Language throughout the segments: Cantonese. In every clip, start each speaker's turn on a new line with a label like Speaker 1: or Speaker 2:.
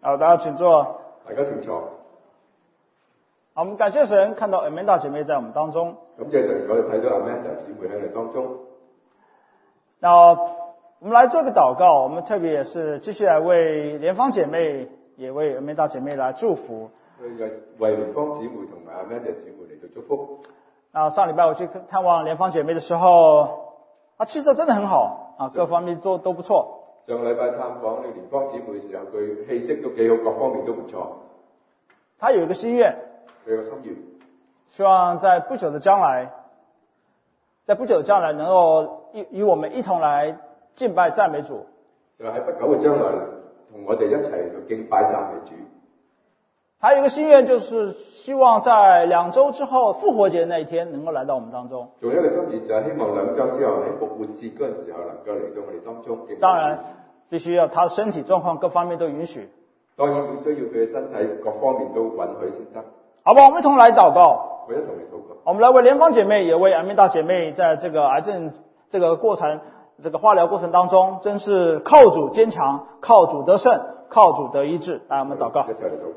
Speaker 1: 好，大家请坐。
Speaker 2: 大家請坐。
Speaker 1: 好，我们感谢神，看到 Amanda 姐妹在我们当中。
Speaker 2: 感謝神，我哋睇到 Amanda 姊妹喺我哋當中。
Speaker 1: 那我们来做个祷告，我们特别也是继续来为莲芳姐妹，也为 Amanda 姐妹来祝福。
Speaker 2: 為蓮芳姊妹同埋 Amanda 姊妹嚟到祝福。
Speaker 1: 那上禮拜我去探望蓮芳姐妹的時候，她氣色真的很好啊，各方面都不錯。
Speaker 2: 上個禮拜探訪呢蓮芳姊妹嘅時候，佢氣色都幾好，各方面都唔錯。
Speaker 1: 她有一個心願，
Speaker 2: 佢有個心願，
Speaker 1: 希望在不久的將來能夠與我們一同來敬拜讚美主。
Speaker 2: 就喺不久嘅將來，同我哋一齊去敬拜讚美主。
Speaker 1: 還有一個心願，就是希望在2週之後復活節那一天能夠來到我們當中。
Speaker 2: 仲有一個心願，就係希望2週之後喺復活節嗰陣時候能夠嚟到我哋當中。
Speaker 1: 當然必須要他身體狀況各方面都允許。
Speaker 2: 當然要需要佢嘅身體各方面都允許先得。
Speaker 1: 好吧，我們一同來禱告。
Speaker 2: 我一同嚟禱告。
Speaker 1: 我們來為蓮芳姐妹，也為Amanda姐妹，在這個癌症這個過程、這個化療過程當中，真是靠主堅強，靠主得勝，靠主得醫治。來，我們禱告。
Speaker 2: 一齊嚟禱告。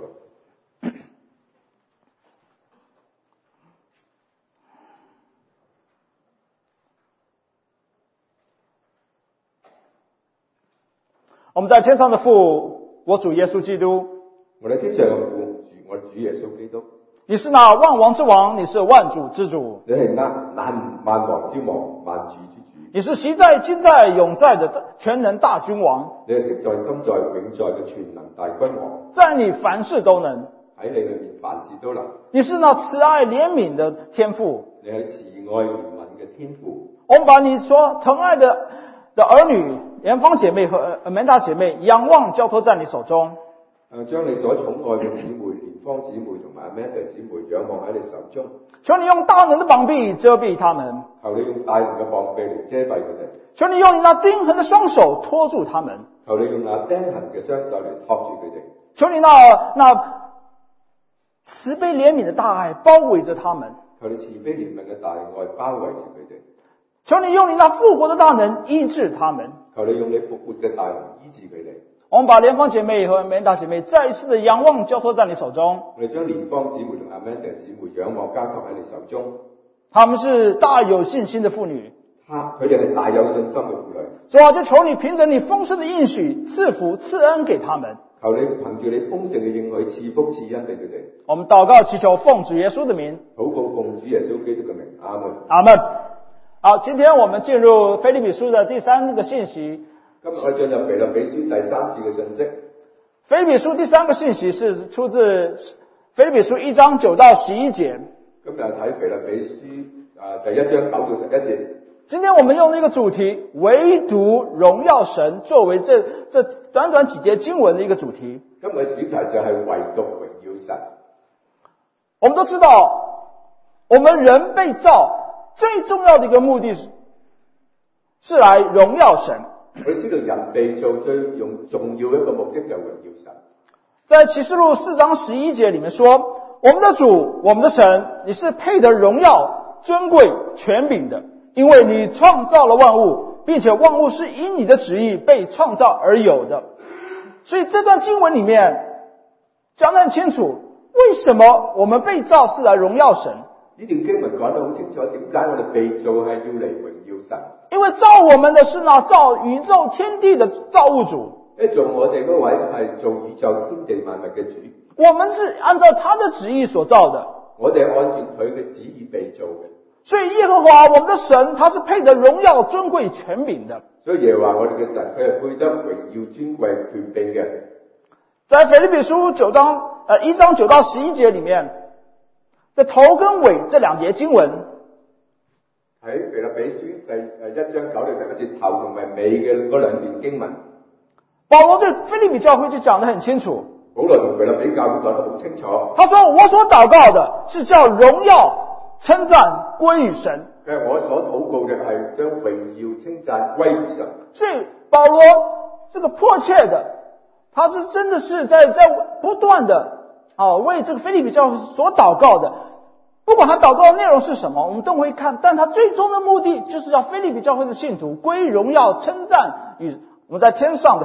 Speaker 1: 我們在天上的父，我主耶穌基督。
Speaker 2: 我哋天上嘅父，我主耶穌基督。
Speaker 1: 你是那萬王之王，你是萬主之主。
Speaker 2: 你係萬王之王，萬主之主。
Speaker 1: 你是昔在、今在、永在的全能大君王。
Speaker 2: 你係昔在、今在、永在嘅全能大君王。
Speaker 1: 在你凡事都能。
Speaker 2: 喺你裏面凡事都能。
Speaker 1: 你是那慈愛憐憫的天父。
Speaker 2: 你係慈愛憐憫嘅天父。
Speaker 1: 我們把你所疼愛的兒女蓮芳姐妹和Amanda姐妹仰望交託在你手中。
Speaker 2: 將你所寵愛嘅姊妹蓮芳姊妹同埋Amanda姊妹仰望喺你手中。
Speaker 1: 求你用大能的膀臂遮蔽他們。
Speaker 2: 求你用大能嘅膀臂嚟遮蔽佢哋。
Speaker 1: 求你用你那釘痕的雙手拖住他們。
Speaker 2: 求你用那釘痕嘅雙手嚟托住佢哋。
Speaker 1: 求你那慈悲憐憫的大愛包圍着他們。
Speaker 2: 求你慈悲憐憫嘅大愛包圍住佢哋。
Speaker 1: 求你用你那復活的大能醫治他們。
Speaker 2: 求你用你復活嘅大能醫治佢哋。
Speaker 1: 我們把蓮芳姐妹和Amanda姐妹再一次的仰望交託在你手中。
Speaker 2: 我哋將蓮芳姊妹同Amanda姊妹仰望交託喺你手中。
Speaker 1: 她們是大有信心的婦女。
Speaker 2: 佢哋係大有信心嘅婦女。
Speaker 1: 主啊，就求你憑着你豐盛的應許賜福賜恩給他們。
Speaker 2: 求你憑住你豐盛嘅應許賜福賜恩俾佢哋。
Speaker 1: 我們禱告祈求奉主耶穌的名。
Speaker 2: 禱告奉主耶穌基督嘅名。阿門。
Speaker 1: 阿門。好，今天我們進入腓立比書的第3個信息。
Speaker 2: 今日我進入腓立比書第3次嘅信息。
Speaker 1: 腓立比書第3個信息是出自腓立比書1章9到11節。
Speaker 2: 今日睇腓立比書第1章9到11節。
Speaker 1: 今天我們用一個主題，唯獨榮耀神，作為這短短幾節經文的一個主題。
Speaker 2: 今日嘅主題就係唯獨榮耀神。
Speaker 1: 我們都知道，我們人被造最重要的一個目的是來榮耀神。
Speaker 2: 我哋知道人被造最重要一個目的就係榮耀神。
Speaker 1: 在啟示錄4章11節裡面說，我們的主，我們的神，你是配得榮耀、尊貴、權柄的，因為你創造了萬物，並且萬物是因你的旨意被創造而有的。所以這段經文裡面講得很清楚，為什麼我們被造是來榮耀神？
Speaker 2: 呢段經文講得好清楚，點解我哋被造係要嚟榮耀神？
Speaker 1: 因為造我們的是那造宇宙天地的造物主。
Speaker 2: 做我哋嗰位係造宇宙天地萬物嘅主。
Speaker 1: 我們是按照他的旨意所造的。
Speaker 2: 我哋按照佢嘅旨意被造嘅。
Speaker 1: 所以耶和華我們的神，他是配得榮耀、尊貴、權柄的。
Speaker 2: 所以耶和華我哋嘅神，佢係配得榮耀、尊貴、權柄嘅。
Speaker 1: 在腓立比書1章9到11節裡面，在頭跟尾這2節經文，
Speaker 2: 喺腓立比書第1章9到11節頭同埋尾嘅嗰2段經文，
Speaker 1: 保羅對腓立比教會就講得很清楚。
Speaker 2: 保羅同腓立比教會講得好清楚。
Speaker 1: 他說：我所禱告的是叫榮耀、稱讚歸於神。
Speaker 2: 我所禱告嘅係將榮耀、稱讚歸於神。
Speaker 1: 所以保羅這個迫切的，他是真的是在不斷的為這個腓立比教會所禱告的。不管他禱告的內容是什麼，我們都會看，但他最終的目的就是要腓立比教會的信徒歸榮耀稱讚與我們在天上的父。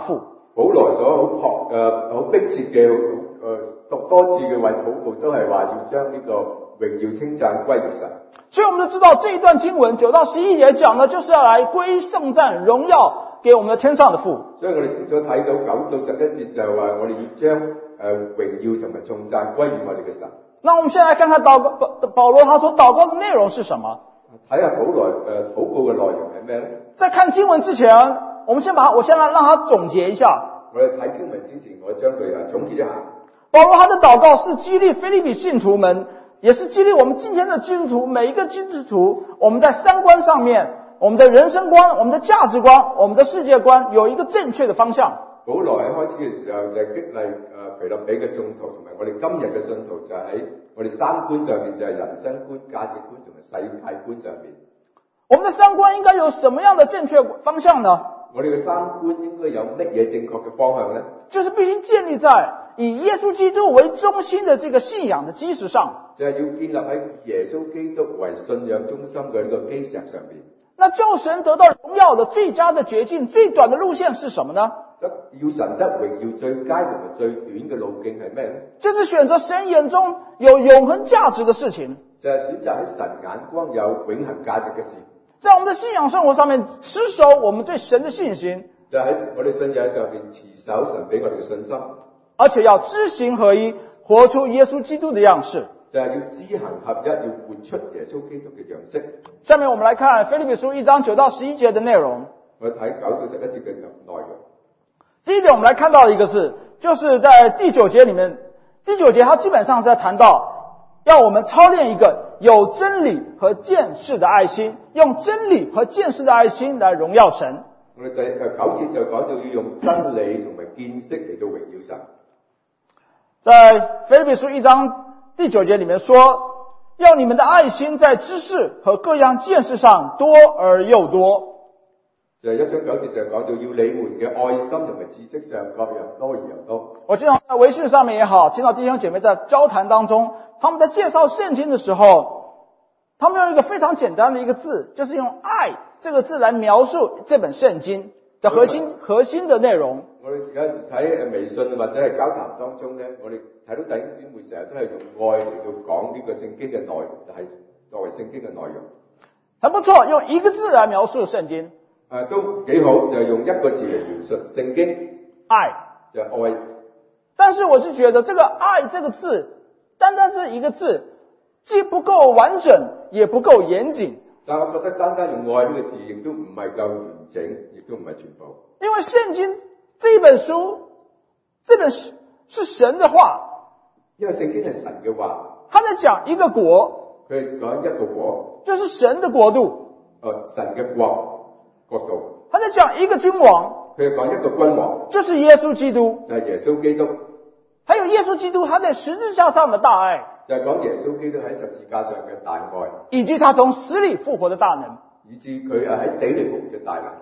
Speaker 2: 保羅所好迫切嘅讀多次嘅為禱告，都係話要將呢個榮耀稱讚歸於神。
Speaker 1: 所以我们就知道這一段經文9到11節講的就是要來歸聖讚榮耀給我們的天上的父。
Speaker 2: 所以我哋清楚睇到9到11節就係話我哋要將榮耀同埋頌讚歸於我哋嘅神。
Speaker 1: 那我們現在來看看保羅他所禱告的內容是什麼？
Speaker 2: 睇下保羅禱告嘅內容係咩咧？
Speaker 1: 在看經文之前，我先讓他總結一下。
Speaker 2: 我哋睇經文之前，我將佢總結一下。
Speaker 1: 保羅他的禱告是激勵腓立比信徒們，也是激勵我們今天的基督徒，每一個基督徒，我們在三觀上面，我們的人生觀，我們的價值觀，我們的世界觀有一個正確的方向。
Speaker 2: 保羅喺開始嘅時候就係激勵腓立比嘅眾徒同埋我哋今日嘅信徒，就喺我哋三觀上面，就係人生觀、價值觀同埋世界觀上面。
Speaker 1: 我們的三觀應該有什麼樣的正確方向呢？
Speaker 2: 我哋嘅三觀應該有乜嘢正確嘅方向呢？
Speaker 1: 就是必須建立在以耶穌基督為中心的這個信仰的基石上。
Speaker 2: 就係要建立喺耶穌基督為信仰中心嘅呢個基石上面。
Speaker 1: 那叫神得到榮耀的最佳的捷徑、最短的路線是什麼呢？
Speaker 2: 要神得榮耀最佳同埋最短嘅路徑係咩呢？
Speaker 1: 就是選擇神眼中有永恆價值的事情。
Speaker 2: 就係選擇喺神眼光有永恆價值嘅事。
Speaker 1: 在我們的信仰生活上面持守我們對神的信心。
Speaker 2: 就喺我哋信仰上面持守神俾我哋嘅信心。
Speaker 1: 而且要知行合一，活出耶穌基督的樣式。
Speaker 2: 就係要知行合一，要活出耶穌基督嘅樣式。
Speaker 1: 下面我們來看腓立比書1章9到11節的內容。
Speaker 2: 我睇9到11節嘅內容。
Speaker 1: 第一點，我們來看到一個字，就是在第9節裡面，第9節它基本上是在談到要我們操練一個有真理和見識的愛心，用真理和見識的愛心來榮耀神。
Speaker 2: 我哋第9節就講到要用真理同埋見識嚟到榮耀神。
Speaker 1: 在腓立比書1章第9節裡面說，要你們的愛心在知識和各樣見識上多而又多。
Speaker 2: 就係1章9節就講到要你們嘅愛心同埋知識上各樣多而又多。
Speaker 1: 我經常在微信上面也好，聽到弟兄姐妹在交談當中，他們在介紹聖經的時候，他們用一個非常簡單的一個字，就是用愛這個字來描述這本聖經的核心的內容。
Speaker 2: 我哋有時睇微信或者係交談當中咧，我哋睇到弟兄姊妹成日都係用愛嚟到講呢個聖經嘅內容，就係作為聖經嘅內容。
Speaker 1: 很不錯，用一個字來描述聖經。
Speaker 2: 都幾好，就係用一個字嚟描述聖經。
Speaker 1: 愛，
Speaker 2: 就係愛。
Speaker 1: 但是我是覺得這個愛這個字，單單是一個字，既不夠完整，也不夠嚴謹。
Speaker 2: 但我覺得單單用愛呢個字，亦都唔係夠完整，亦都唔係全部。
Speaker 1: 因為聖經這本書，這本是神的話。
Speaker 2: 因為聖經係神嘅話。
Speaker 1: 他在講一個國。
Speaker 2: 佢講一個國。
Speaker 1: 就是神的國度。
Speaker 2: 神嘅國度。
Speaker 1: 他在講一個君王。
Speaker 2: 佢講一個君王。
Speaker 1: 就是耶穌基督。
Speaker 2: 就係耶穌基督。
Speaker 1: 還有耶穌基督他在十字架上的大愛。
Speaker 2: 就係講耶穌基督喺十字架上嘅大愛。
Speaker 1: 以及他從死裏復活的大能。
Speaker 2: 以至佢喺死裏復活嘅大能。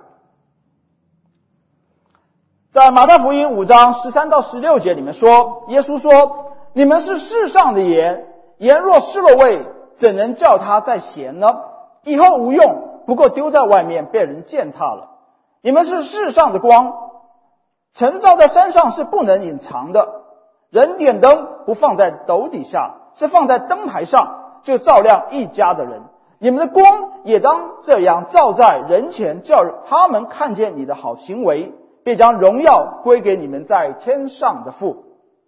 Speaker 1: 在馬太福音5章13到16節裡面說，耶穌說：你們是世上的鹽，鹽若失了味，怎能叫它再鹹呢？以後無用，不過丟在外面，被人踐踏了。你們是世上的光，城造在山上是不能隱藏的。人點燈不放在斗底下，是放在燈臺上，就照亮一家的人。你們的光也當這樣照在人前，叫他們看見你的好行為，便將榮耀歸給你們在天上的父。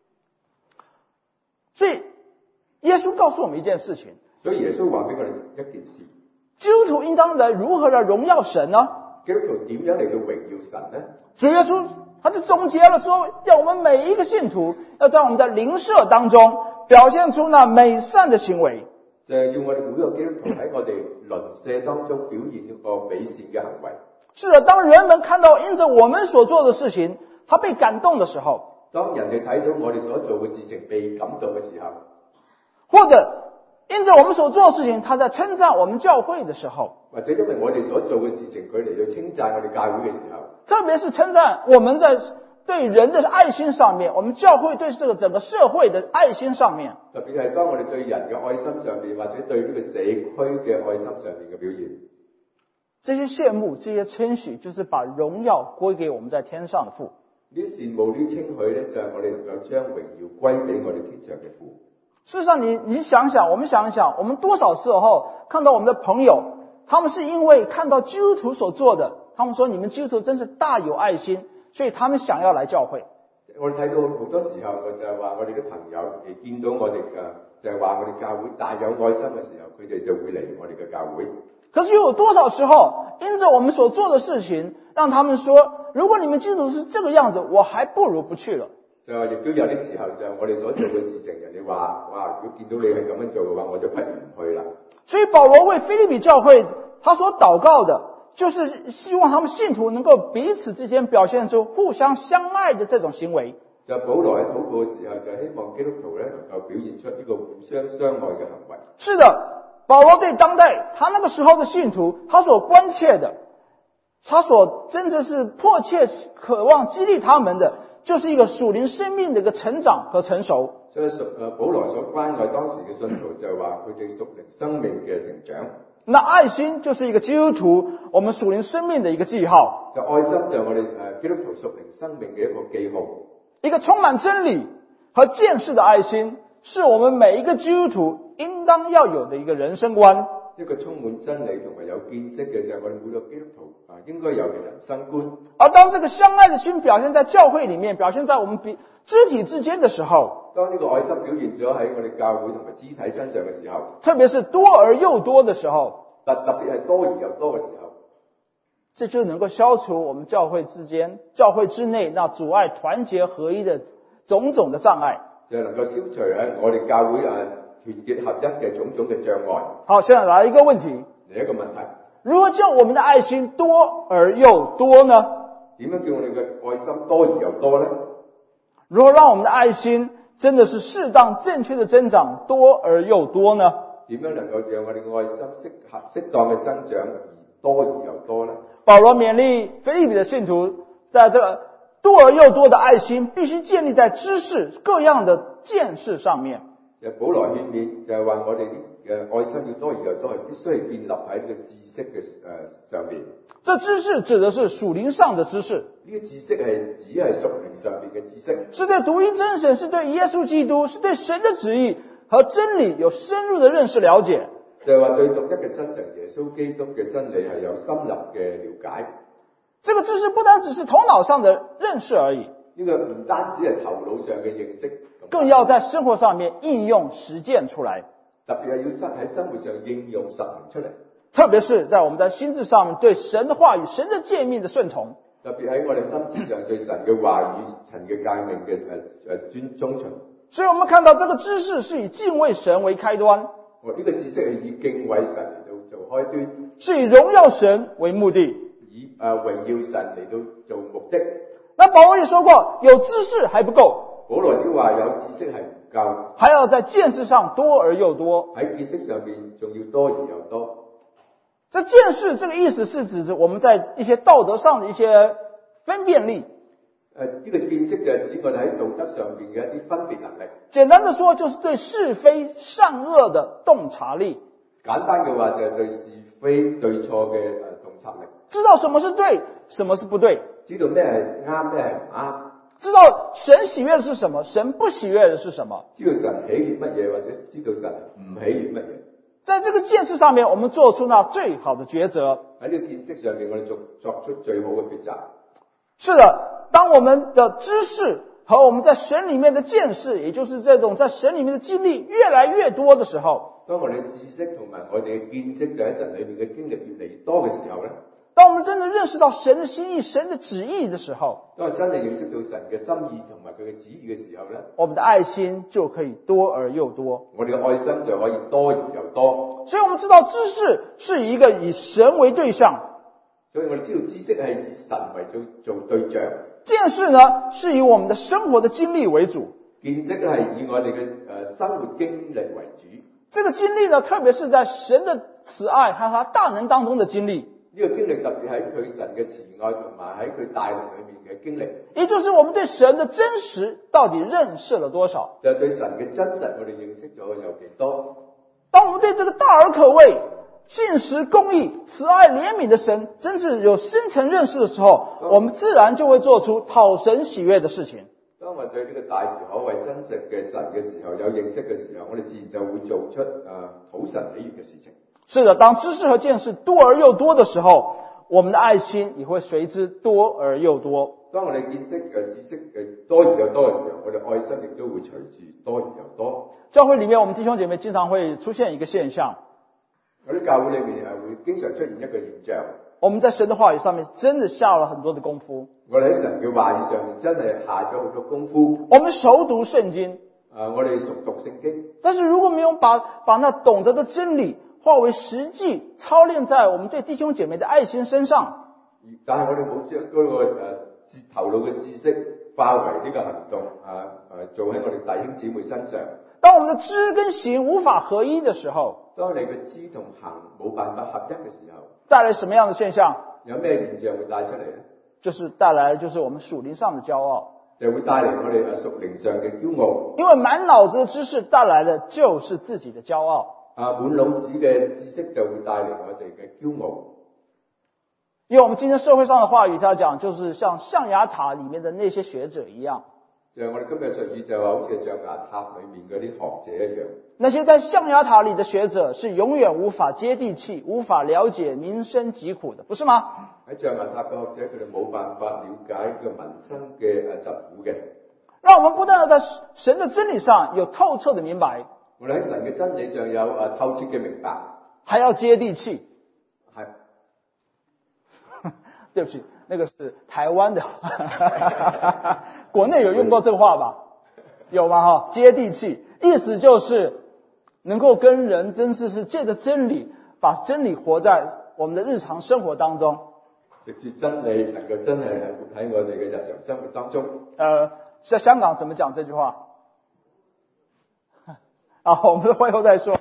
Speaker 1: 所以耶穌告訴我們一件事情。
Speaker 2: 所以耶穌話俾我哋一件事。
Speaker 1: 基督徒應當來如何來榮耀神呢？
Speaker 2: 基督徒點樣嚟到榮耀神呢？
Speaker 1: 主耶穌他就總結了說，要我們每一個信徒要在我們的鄰舍當中表現出那美善的行為。
Speaker 2: 就係要我哋每個基督徒喺我哋鄰舍當中表現一個美善嘅行為。
Speaker 1: 是的，當人們看到因着我們所做的事情，他被感動的時候，
Speaker 2: 當人哋睇到我哋所做嘅事情被感動嘅時候，
Speaker 1: 或者因着我們所做的事情，他在稱讚我們教會的時候，
Speaker 2: 或者因為我哋所做嘅事情，佢嚟到稱讚我哋教會嘅時候，
Speaker 1: 特別是稱讚我們在對人的愛心上面，我們教會對這個整個社會的愛心上面，
Speaker 2: 特別係當我哋對人嘅愛心上面，或者對呢個社區嘅愛心上面嘅表現，
Speaker 1: 這些羨慕，這些稱許，就是把榮耀歸給我們在天上的父。
Speaker 2: 呢啲羨慕呢啲稱許咧，就係我哋能夠將榮耀歸俾我哋天上嘅父。
Speaker 1: 事实上你想想，我们想一想，我们多少时候看到我们的朋友，他们是因为看到基督徒所做的，他们说你们基督徒真是大有愛心，所以他們想要來教會。
Speaker 2: 我哋睇到好多時候，我就係話我哋啲朋友嚟見到我哋就係話我哋教會大有愛心嘅時候，佢哋就會嚟我哋嘅教會。
Speaker 1: 可是又有多少時候，因着我們所做的事情，讓他們說，如果你們基督徒是這個樣子，我還不如不去了。
Speaker 2: 就亦都有啲時候，就係我哋所做嘅事情，人哋話哇，如果見到你係咁樣做嘅話，我就不如唔去啦。
Speaker 1: 所以保羅為腓立比教會，他所禱告的，就是希望他們信徒能夠彼此之間表現出互相相愛的這種行為。
Speaker 2: 就保羅喺禱告嘅時候，就希望基督徒咧能夠表現出呢個互相相愛嘅行為。
Speaker 1: 是的，保羅對當代他那個時候的信徒，他所關切的，他所真的是迫切渴望激勵他們的，就是一個屬靈生命的一個成長和成熟。
Speaker 2: 所以保羅所關愛當時嘅信徒就係話佢哋屬靈生命嘅成長。
Speaker 1: 那愛心就是一個基督徒我們屬靈生命的一個記號。
Speaker 2: 就愛心就係我哋基督徒屬靈生命嘅一個記號。
Speaker 1: 一個充滿真理和見識的愛心，是我們每一個基督徒應當要有的一個人生觀。
Speaker 2: 一個充滿真理同埋有見識嘅就係我哋每個基督徒應該有嘅人生觀。
Speaker 1: 而當這個相愛的心表現在教會裡面，表現在我們肢體之間的時候，
Speaker 2: 當呢個愛心表現咗喺我哋教會同埋肢體身上嘅時候，
Speaker 1: 特別是多而又多的時候，
Speaker 2: 特別係多而又多嘅時候，
Speaker 1: 這就能夠消除我們教會之間、教會之內那阻礙團結合一的種種的障礙，
Speaker 2: 就能夠消除喺我哋教會團結合一嘅種種嘅障礙。
Speaker 1: 好，現在來一個問題，
Speaker 2: 另一個問題，
Speaker 1: 如何叫我們的愛心多而又多呢？
Speaker 2: 點樣叫我哋嘅愛心多而又多呢？
Speaker 1: 如何讓我們的愛心真的是適當正確的增長，多而又多呢？
Speaker 2: 點樣能夠讓我哋嘅愛心適當嘅增長而多而又多呢？
Speaker 1: 保羅勉勵腓立比的信徒，在這個多而又多的愛心必須建立在知識各樣的見識上面。
Speaker 2: 保羅勸勉就係話我哋嘅愛心要多而又多，係必須係建立喺呢個知識嘅上面。
Speaker 1: 這知識指的是屬靈上的知識。
Speaker 2: 呢個知識係指係屬靈上面嘅知識，
Speaker 1: 是對獨一真神，是對耶穌基督，是對神的旨意和真理有深入的認識了解。
Speaker 2: 就係話對獨一嘅真神耶穌基督嘅真理係有深入嘅了解。
Speaker 1: 這個知識不單只是頭腦上的認識而已，
Speaker 2: 呢個唔單止係頭腦上嘅認識，
Speaker 1: 更要在生活上面應用實踐出來。
Speaker 2: 特別係要喺生活上應用實行出嚟。
Speaker 1: 特別是在我們的心智上面對神的話語、神的誡命的順從。
Speaker 2: 特別喺我哋心智上對神嘅話語、神嘅誡命嘅遵循。
Speaker 1: 所以我們看到這個知識是以敬畏神為開端。
Speaker 2: 呢個知識係以敬畏神嚟到做開端，
Speaker 1: 是以榮耀神為目的，
Speaker 2: 以榮耀神嚟到做目的。
Speaker 1: 那保羅也說過，有知識還不夠，
Speaker 2: 保羅都話有知識係唔夠，
Speaker 1: 還要在見識上多而又多。
Speaker 2: 喺見識上面仲要多而又多。
Speaker 1: 這見識這個意思是指我們在一些道德上的一些分辨力。
Speaker 2: 呢個見識就係指我哋喺道德上邊嘅一啲分別能力。
Speaker 1: 簡單的說，就是對是非善惡的洞察力。
Speaker 2: 簡單嘅話就係對是非對錯嘅洞察力。
Speaker 1: 知道什麼是對，什麼是不對。
Speaker 2: 知道咩係啱，咩係唔啱。
Speaker 1: 知道神喜悅的是什麼，神不喜悅的是什麼。
Speaker 2: 知道神喜悅乜嘢，或者知道神唔喜悅乜嘢。
Speaker 1: 在這個見識上面，我們做出那最好的抉擇。
Speaker 2: 喺呢個見識上面，我哋作出最好嘅抉擇。
Speaker 1: 是的，當我們的知識和我們在神裡面的見識，也就是這種在神裡面的經歷越來越多的時候，
Speaker 2: 當我哋知識同埋我哋嘅見識就喺神裡面嘅經歷越嚟越多嘅時候咧，
Speaker 1: 當我們真的認識到神的心意、神的旨意的時候，
Speaker 2: 當我真係認識到神嘅心意同埋佢嘅旨意嘅時候咧，
Speaker 1: 我們的愛心就可以多而又多。
Speaker 2: 我哋嘅愛心就可以多而又多。
Speaker 1: 所以我們知道知識是一個以神為對象，
Speaker 2: 所以我哋知道知識係以神為做對象。
Speaker 1: 見識呢是以我們的生活的經歷為主，
Speaker 2: 見識係以我哋嘅生活經歷為主。
Speaker 1: 這個經歷呢，特別是在神的慈愛和他大能當中的經歷。
Speaker 2: 呢個經歷特別喺佢神嘅慈愛同埋喺佢大能裏面嘅經歷，
Speaker 1: 也就是我們對神的真實到底認識了多少？
Speaker 2: 就係對神嘅真實，我哋認識咗有幾多？
Speaker 1: 當我們對這個大而可畏、 信实公义、慈爱怜悯的神真是有深层认識的時候，我們自然就會做出討神喜悅的事情。
Speaker 2: 當我對呢個大而可畏真實嘅神嘅時候，有認識嘅時候，我哋自然就會做出討神喜悅嘅事情。
Speaker 1: 是的，當知識和見識多而又多的時候，我們的愛心也會隨之多而又多。
Speaker 2: 當我哋見識知識多而又多嘅時候，我哋愛心亦都會隨住多而又多。
Speaker 1: 教會裡面，我們弟兄姐妹經常會出現一個現象。
Speaker 2: 我哋教會裏面會經常出現一個現象。
Speaker 1: 我們在神的話語上面真的下了很多的功夫。
Speaker 2: 我哋喺神嘅話語上面真係下咗好多功夫。
Speaker 1: 我們熟讀聖經。
Speaker 2: 我哋熟讀聖經。
Speaker 1: 但是如果沒有把那懂得的真理化為實際操練在我們對弟兄姐妹的愛心身上，
Speaker 2: 但係我哋冇將嗰個頭腦嘅知識化為呢個行動做喺我哋弟兄姊妹身上。
Speaker 1: 當我們的知跟行無法合一的時候，
Speaker 2: 當你嘅知同行冇辦法合一嘅時候，
Speaker 1: 帶來什麼樣的現象？
Speaker 2: 有咩現象會帶出嚟呢？
Speaker 1: 就是帶來就是我們屬靈上的驕傲，
Speaker 2: 就會帶嚟我哋屬靈上嘅驕傲。
Speaker 1: 因為滿腦子的知識帶來的就是自己的驕傲。
Speaker 2: 滿腦子嘅知識就會帶嚟我哋嘅驕傲。
Speaker 1: 因為我們今天社會上的話語在講，就是像象牙塔裡面的那些學者一樣。
Speaker 2: 就係我哋今日術語就話好似象牙塔裡面嗰啲學者一樣。那
Speaker 1: 些在象牙塔裡的學者是永遠無法接地氣、無法了解民生疾苦的，不是嗎？
Speaker 2: 喺象牙塔嘅學者，佢哋冇辦法了解個民生嘅疾苦嘅。
Speaker 1: 讓我們不但在神的真理上有透徹的明白，
Speaker 2: 我哋喺神嘅真理上有透徹嘅明白，
Speaker 1: 還要接地氣。
Speaker 2: 係，
Speaker 1: 對不起，那個是台灣的，國內有用過這個話吧？有嗎？哈，接地氣，意思就是能夠跟人真是借着真理，把真理活在我們的日常生活當中。
Speaker 2: 藉住真理，能夠真係活喺我哋嘅日常生活當中。
Speaker 1: 在香港怎麼講這句話？我們會後再說。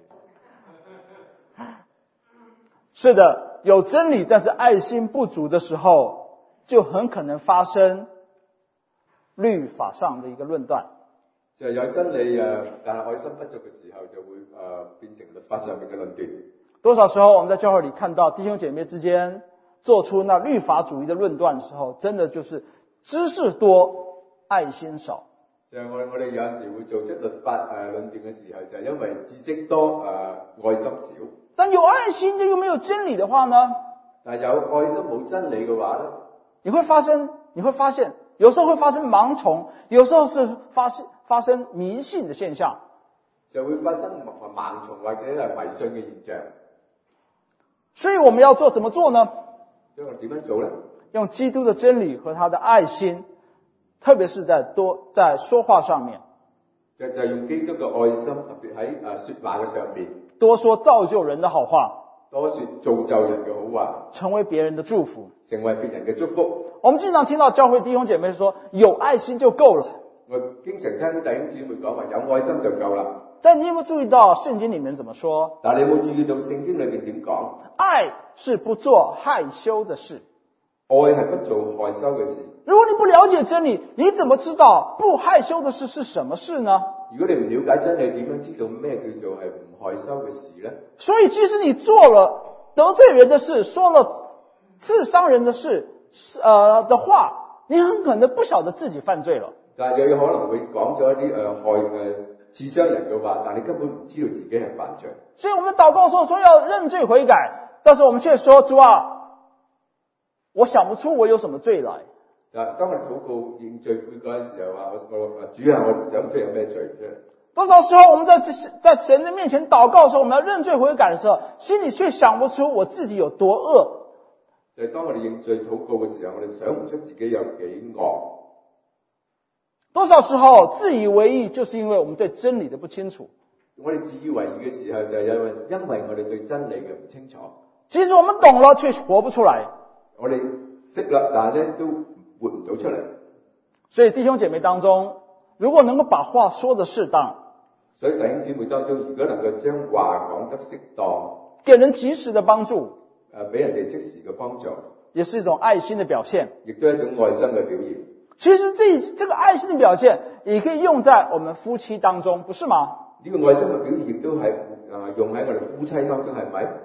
Speaker 1: 是的，有真理，但是愛心不足的時候，就很可能發生律法上的一個論斷。
Speaker 2: 就有真理但係愛心不足嘅時候，就會變成律法上面嘅論斷。
Speaker 1: 多少時候我們在教會裡看到弟兄姐妹之間做出那律法主義的論斷的時候，真的就是知識多，愛心少。
Speaker 2: 就係我哋有陣時會做出律法論斷嘅時候，就係因為知識多愛心少。
Speaker 1: 但有愛心又沒有真理的話呢？
Speaker 2: 但係有愛心冇真理嘅話呢？你會發現
Speaker 1: 有時候會發生盲從，有時候是發生迷信的現象，
Speaker 2: 就會發生盲從或者係迷信嘅現象。
Speaker 1: 所以我們要怎麼做呢？
Speaker 2: 所以我點樣做呢？
Speaker 1: 用基督的真理和他的愛心，特別是在說話上面，
Speaker 2: 就係用基督嘅愛心，特別喺說話嘅上面，
Speaker 1: 多說造就人的好話，
Speaker 2: 多說造就人嘅好話，
Speaker 1: 成為別人的祝福，
Speaker 2: 成為別人嘅祝福。
Speaker 1: 我們經常聽到教會弟兄姐妹說，有愛心就夠了。
Speaker 2: 我經常聽弟兄姊妹講話，有愛心就夠啦。
Speaker 1: 但你有冇注意到聖經裡面怎麼說？
Speaker 2: 但你有冇注意到聖經裏面點講？
Speaker 1: 愛是不做害羞的事。
Speaker 2: 愛係不做害羞嘅事。
Speaker 1: 如果你不了解真理，你怎麼知道不害羞的事是什麼事呢？
Speaker 2: 如果你唔了解真理，點樣知道咩叫做係唔害羞嘅事呢？
Speaker 1: 所以即使你做了得罪人的事，說了刺傷人的事的話，你很可能不曉得自己犯罪了。
Speaker 2: 但係有可能會講咗一啲刺傷人嘅話，但你根本唔知道自己係犯罪。
Speaker 1: 所以我們禱告說要認罪悔改，但是我們卻說，主啊，我想不出我有什麼罪來。
Speaker 2: 當我哋禱告認罪悔改嘅時候話，主啊，我想唔出有咩罪啫。
Speaker 1: 多少時候我們在神的面前禱告的時候，我們要認罪悔改的時候，心裡卻想不出我自己有多惡。
Speaker 2: 就係當我哋認罪禱告嘅時候，我哋想唔出自己有幾惡。
Speaker 1: 多少時候自以為義，就是因為我們對真理的不清楚。
Speaker 2: 我哋自以為義嘅時候，就係因為我哋對真理嘅唔清楚。
Speaker 1: 其實我們懂了，卻活不出來。
Speaker 2: 我哋識啦，但係咧都活唔到出嚟。
Speaker 1: 所以弟兄姐妹當中，如果能夠把話說得適當，
Speaker 2: 所以弟兄姊妹當中，如果能夠將話講得適當，
Speaker 1: 給人及時的幫助，
Speaker 2: 俾人哋即時嘅幫助，
Speaker 1: 也是一種愛心的表現，
Speaker 2: 亦都係一種愛心嘅表現。
Speaker 1: 其實這個愛心的表現，也可以用在我們夫妻當中，不是嗎？
Speaker 2: 呢個愛心嘅表現亦都係用喺我哋夫妻當中，係咪？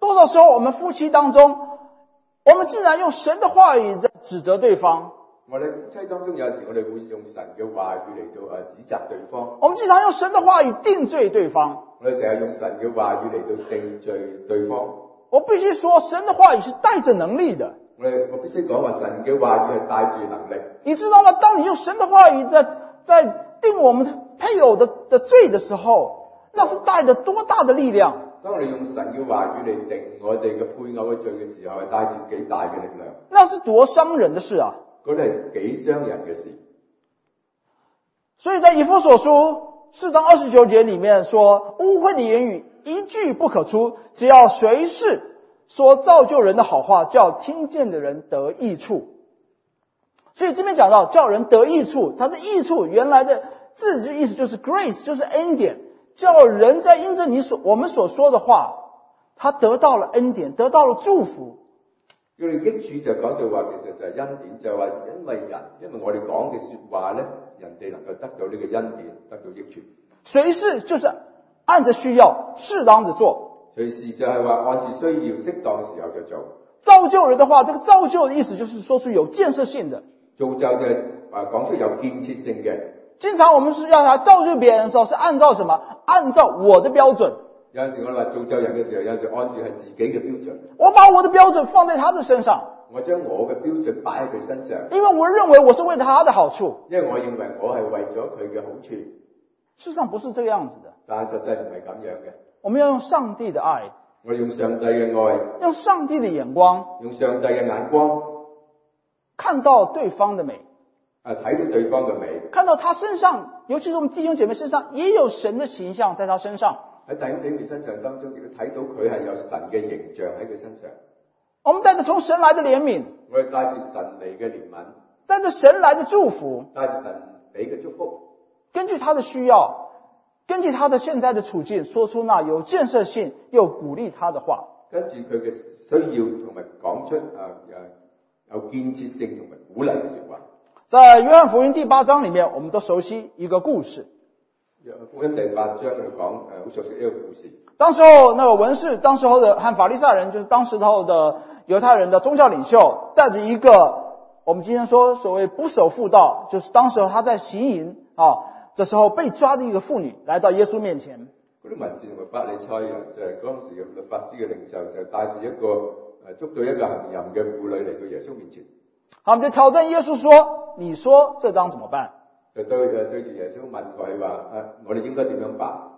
Speaker 1: 多少时候我们夫妻当中，我们竟然用神的话语在指责对方。
Speaker 2: 我哋夫妻當中有時我哋會用神嘅話語嚟到指責對方。
Speaker 1: 我們經常用神的話語定罪對方。
Speaker 2: 我哋成日用神嘅話語嚟到定罪對方。
Speaker 1: 我必須說，神的話語是帶着能力的。
Speaker 2: 我必須講話，神嘅話語係帶住能力。
Speaker 1: 你知道嗎？當你用神的話語在定我們配偶的罪的時候，那是帶着多大的力量？
Speaker 2: 當你用神嘅話語嚟定我哋嘅配偶嘅罪嘅時候，係帶住幾大嘅力量。
Speaker 1: 那是多傷人的事啊！
Speaker 2: 嗰啲係幾傷人嘅事。
Speaker 1: 所以在以弗所書4章29節裡面說，污穢的言語一句不可出，只要隨時說造就人的好話，叫聽見的人得益處。所以這邊講到叫人得益處，它的益處原來的字的意思就是 grace， 就是恩典，叫人在因着我們所說的話，他得到了恩典，得到了祝福。
Speaker 2: 叫你益處就講到話，其實就係恩典，就係話因為我哋講嘅說話咧，人哋能夠得到呢個恩典，得到益處。隨時
Speaker 1: 就是按着需要，適當的做。
Speaker 2: 隨時就係話按住需要，適當時候就做。
Speaker 1: 造就人的話，這個造就的意思就是說出有建設性的。
Speaker 2: 造就就係講出有建設性嘅。
Speaker 1: 經常我們是要他造就別人的時候，是按照什麼？按照我的標準。
Speaker 2: 有陣時我哋話造就人嘅時候，有陣時按住係自己嘅標準。
Speaker 1: 我把我的標準放在他的身上。
Speaker 2: 我將我嘅標準擺喺佢身上。
Speaker 1: 因為我認為我是為了他的好處。
Speaker 2: 因為我認為我係為咗佢嘅好處。
Speaker 1: 事實上不是這個樣子的。
Speaker 2: 但係實際唔係咁樣嘅。
Speaker 1: 我們要用上帝的愛。
Speaker 2: 我哋用上帝嘅愛。
Speaker 1: 用上帝的眼光。
Speaker 2: 用上帝嘅眼光。
Speaker 1: 看到對方的美。
Speaker 2: 睇到對方嘅美。
Speaker 1: 看到他身上，尤其是我們弟兄姐妹身上，也有神的形象在他身上。
Speaker 2: 喺弟兄姐妹身上當中，亦都睇到佢係有神嘅形象喺佢身上。
Speaker 1: 我們帶着從神來的憐憫，
Speaker 2: 我哋帶住神嚟嘅憐憫，
Speaker 1: 帶着神來的祝福，
Speaker 2: 帶住神俾嘅祝福，
Speaker 1: 根據他的需要，根據他的現在的處境，說出那有建設性又鼓勵他的話。
Speaker 2: 跟住佢嘅需要同埋講出有建設性同埋鼓勵嘅說話。
Speaker 1: 在約翰福音第8章裡面，我們都熟悉一個故事。
Speaker 2: 福音第8章佢講好熟悉一個故事。
Speaker 1: 當時候那個文士，當時候的和法利賽人，就是當時候的猶太人的宗教領袖，帶着一個我們今天說所謂不守婦道，就是當時候他在行淫的時候被抓的一個婦女，來到耶穌面前。
Speaker 2: 嗰啲文士同埋法利賽人就係嗰陣時嘅律法師嘅領袖，就帶住一個捉到一個行淫嘅婦女嚟到耶穌面前。
Speaker 1: 他們就挑戰耶穌說：你說這當怎麼辦？
Speaker 2: 就對住耶穌問佢話：我哋應該點樣辦？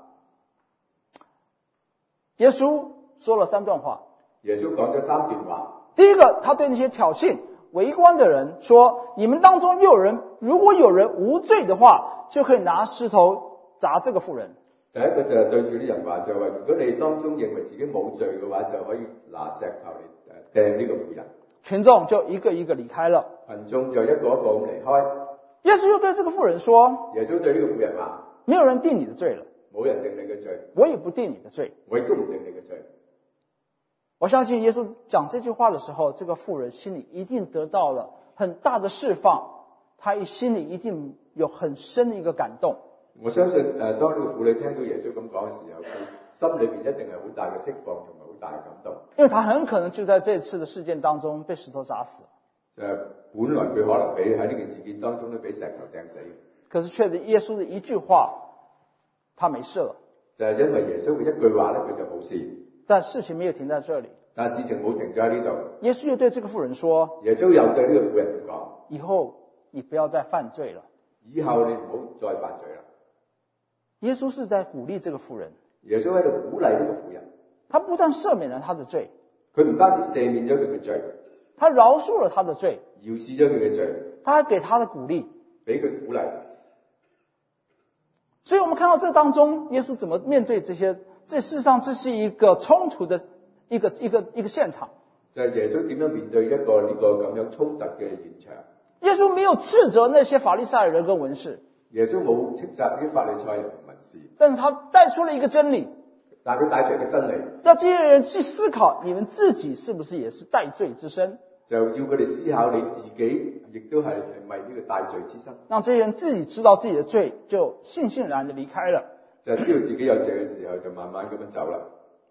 Speaker 1: 耶穌說了3段話。
Speaker 2: 耶穌講咗3段話。
Speaker 1: 第一個，他對那些挑釁圍觀的人說：你們當中如果有人無罪的話，就可以拿石頭砸這個婦人。
Speaker 2: 第一個就係對住啲人話，就係話如果你當中認為自己冇罪嘅話，就可以拿石頭嚟掟呢個婦人。群眾就一個一個離開了。群眾就一個一個咁離開。
Speaker 1: 耶穌又對這個婦人說：
Speaker 2: 耶穌對呢個婦人話：
Speaker 1: 沒有人定你的罪了，
Speaker 2: 冇人定你嘅罪，
Speaker 1: 我也不定你的罪，
Speaker 2: 我亦都唔定你嘅罪。
Speaker 1: 我相信耶穌講這句話的時候，這個婦人心裡一定得到了很大的釋放，他心裡一定有很深的一個感動。
Speaker 2: 我相信當呢個婦女聽到耶穌咁講嘅時候，佢心裏邊一定係好大嘅釋放同埋好大嘅感動。
Speaker 1: 因為他很可能就在這次的事件當中被石頭砸死。
Speaker 2: 本來佢可能喺呢件事件當中咧俾石頭掟死。
Speaker 1: 可是卻耶穌的一句話，他沒事了。
Speaker 2: 就係因為耶穌嘅一句話咧，佢就冇事。
Speaker 1: 但事情沒有停在這裡。
Speaker 2: 但事情冇停在呢度。
Speaker 1: 耶穌又對這個婦人說：
Speaker 2: 耶穌又對呢個婦人講：
Speaker 1: 以後你不要再犯罪了。
Speaker 2: 以後你唔好再犯罪啦。
Speaker 1: 耶穌是在鼓勵這個婦人。
Speaker 2: 耶穌喺度鼓勵呢個婦人。
Speaker 1: 他不但赦免了他的罪，
Speaker 2: 佢唔單止赦免咗佢嘅罪，
Speaker 1: 他饒恕了他的罪，
Speaker 2: 饒恕咗佢嘅罪，
Speaker 1: 他還給他的鼓勵，
Speaker 2: 俾佢鼓勵。
Speaker 1: 所以我們看到這當中，耶穌怎麼面對這些？這事實上這是一個衝突的一個現場。
Speaker 2: 就係耶穌點樣面對一個呢個咁樣衝突嘅現場？
Speaker 1: 耶穌沒有斥責那些法利賽人跟文士。
Speaker 2: 耶穌冇斥責啲法利賽人同文士，
Speaker 1: 但是他帶出了一個真理。
Speaker 2: 但係佢帶出一個真理，
Speaker 1: 要這些人去思考，你們自己是不是也是帶罪之身？
Speaker 2: 就要佢哋思考你自己，亦都係咪呢個帶罪之身？
Speaker 1: 讓這些人自己知道自己的罪，就悻悻然地離開了。
Speaker 2: 就知道自己有罪嘅時候，就慢慢咁樣走啦。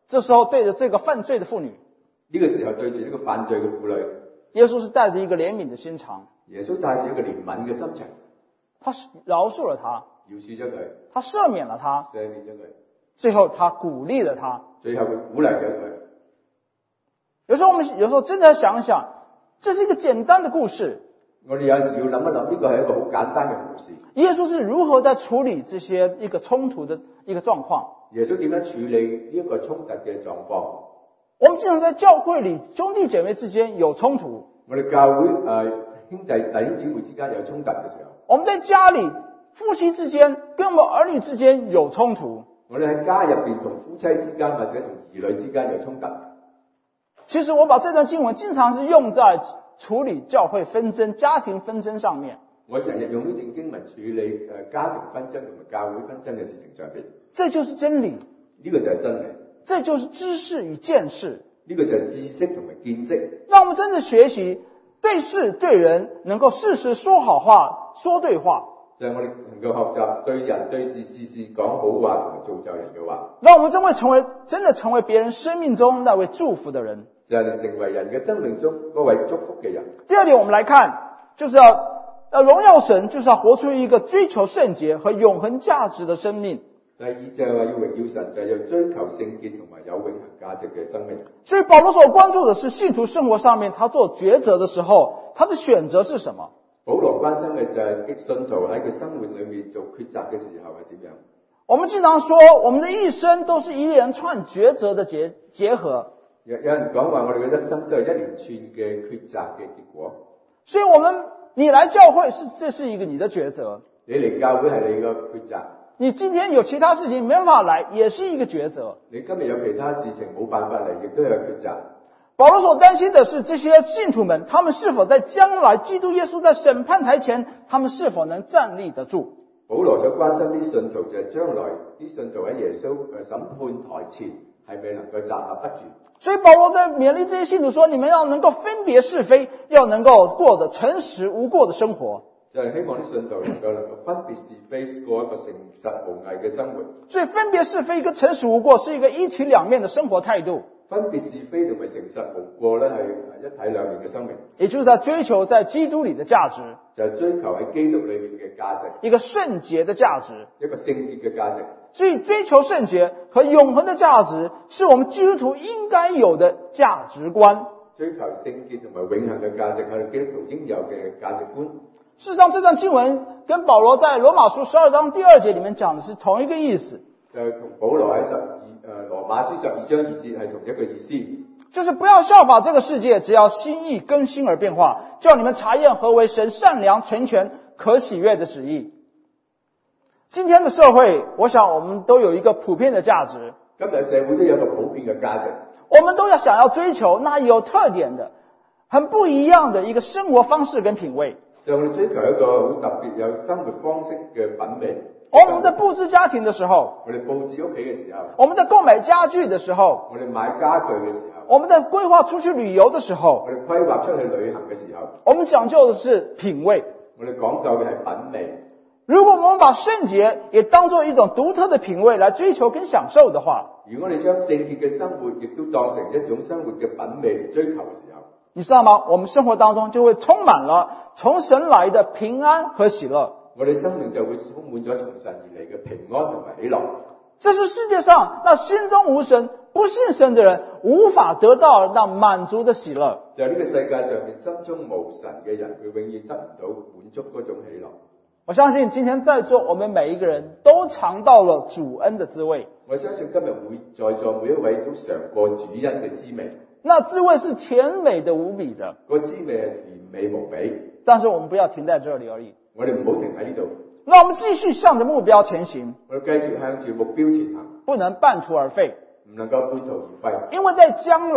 Speaker 1: 这时候对着这个犯罪的妇女，
Speaker 2: 呢個時候對住呢個犯罪嘅婦女，
Speaker 1: 耶穌是帶着一個憐憫的心腸，
Speaker 2: 耶穌帶住一個憐憫嘅心情，
Speaker 1: 他饒恕了他，
Speaker 2: 饒恕咗佢，
Speaker 1: 他赦免了他，
Speaker 2: 赦免咗佢，
Speaker 1: 最後他鼓勵了他，
Speaker 2: 最後佢鼓勵咗佢。
Speaker 1: 有時候我們有時候真的想一想，這是一個簡單的故事。
Speaker 2: 我哋有時要諗一諗，呢個係一個好簡單嘅故事。
Speaker 1: 耶穌是如何在處理這些一個衝突的一個狀況？
Speaker 2: 耶穌點樣處理呢一個衝突嘅狀況？
Speaker 1: 我們經常在教會裏兄弟姐妹之間有衝突，
Speaker 2: 我哋教會兄弟弟兄姊妹之間有衝突嘅時候，
Speaker 1: 我們在家裏夫妻之間跟我們兒女之間有衝突。
Speaker 2: 我哋喺家入邊同夫妻之間或者同兒女之間有衝突。
Speaker 1: 其實我把這段經文經常是用在處理教會紛爭、家庭紛爭上面。
Speaker 2: 我成日用呢段經文處理家庭紛爭同埋教會紛爭嘅事情上邊。
Speaker 1: 這就是真理，
Speaker 2: 呢個就係真理。
Speaker 1: 這就是知識與見識。
Speaker 2: 呢個就係知識同埋見識。
Speaker 1: 讓我們真的學習對事對人能夠事事說好話、說對話。
Speaker 2: 就係我哋能夠學習對人對事事事講好話同埋造就人嘅話。
Speaker 1: 讓我們真的成為別人生命中那位祝福的人。
Speaker 2: 就係成為人嘅生命中嗰位祝福嘅人。
Speaker 1: 第二點，我們來看，就是要榮耀神，就是要活出一個追求聖潔和永恆價值的生命。
Speaker 2: 第二就係話要榮耀神，就係要追求聖潔同埋有永恆價值嘅生命。
Speaker 1: 所以保羅所關注的是信徒生活上面，他做抉擇的時候，他的選擇是什麼？
Speaker 2: 保羅關心嘅就係信徒喺佢生活裏面做抉擇嘅時候係點樣。
Speaker 1: 我們經常說，我們的一生都是一連串抉擇的結合。
Speaker 2: 有人講話，我哋嘅一生都係一連串嘅抉擇嘅結果。
Speaker 1: 所以你來教會這是一個你的抉擇。
Speaker 2: 你嚟教會係你嘅抉擇。
Speaker 1: 你今天有其他事情沒辦法來，也是一個抉擇。
Speaker 2: 你今日有其他事情冇辦法嚟，亦都有抉擇。
Speaker 1: 保羅所擔心的是這些信徒們，他們是否在將來基督耶穌在審判台前，他們是否能站立得住？
Speaker 2: 保羅所關心啲信徒就係將來啲信徒喺耶穌審判台前係咪能夠站立得住？所以
Speaker 1: 保羅在勉勵這些信徒說，你們要能夠分別是非，要能夠過得誠實無過的生活。
Speaker 2: 就係希望啲信徒能夠分別是非，過一個誠實無偽嘅生活。
Speaker 1: 所以分別是非跟誠實無過是一個一體兩面的生活態度。
Speaker 2: 分別是非同埋誠實無過咧，係一體兩面嘅生命。
Speaker 1: 也就是在追求在基督裏的價值，
Speaker 2: 就係追求喺基督裏面嘅價值，
Speaker 1: 一個聖潔的價值，
Speaker 2: 一個聖潔嘅價值。
Speaker 1: 所以追求聖潔和永恆的價值，是我們基督徒應該有的價值觀。
Speaker 2: 追求聖潔同埋永恆嘅價值係基督徒應有嘅價值觀。
Speaker 1: 事實上，這段經文跟保羅在羅馬書12章第2節裡面講的是同一個意思。
Speaker 2: 就同保羅喺羅馬書12章2節係同一個意思。
Speaker 1: 就是不要效法這個世界，只要心意更新而變化，叫你們查驗何為神善良、純全、可喜悅的旨意。今天的社會，我想我們都有一個普遍的價值。
Speaker 2: 今日社會都有個普遍嘅價值。
Speaker 1: 我們都要想要追求那有特點的、很不一樣的一個生活方式跟品味。
Speaker 2: 就我哋追求一個好特別有生活方式嘅品味。
Speaker 1: 我們在佈置家庭的時候，
Speaker 2: 我哋佈置屋企嘅時候，
Speaker 1: 我們在購買家具的時候，
Speaker 2: 我哋買家具嘅時候，
Speaker 1: 我們在規劃出去旅遊的時候，
Speaker 2: 我哋規劃出去旅行嘅時候，
Speaker 1: 我們講究的是品味。
Speaker 2: 我哋講究嘅係品味。
Speaker 1: 如果我們把聖潔也當作一種獨特的品味來追求跟享受的話，
Speaker 2: 如果你將聖潔嘅生活亦都當成一種生活嘅品味嚟追求嘅時候，
Speaker 1: 你知道嗎？我們生活當中就會充滿了從神來的平安和喜樂。
Speaker 2: 我哋生命就會充滿咗從神而嚟嘅平安同埋喜樂。
Speaker 1: 這是世界上那心中無神、不信神的人無法得到那滿足的喜樂。
Speaker 2: 就係呢個世界上面心中無神嘅人，佢永遠得唔到滿足嗰種喜樂。
Speaker 1: 我相信今天在座我們每一個人都嘗到了主恩的滋味。
Speaker 2: 我相信今日在座每一位都嘗過主恩嘅滋味。
Speaker 1: 那滋味是甜美的無比的。
Speaker 2: 個滋味係甜美無比。
Speaker 1: 但是我們不要停在這裡而已。
Speaker 2: 我哋唔好停喺呢度。
Speaker 1: 那我們繼續向着目標前行。
Speaker 2: 我哋繼續向住目標前行。
Speaker 1: 不能半途而廢。
Speaker 2: 唔能夠半途而廢。
Speaker 1: 因為在將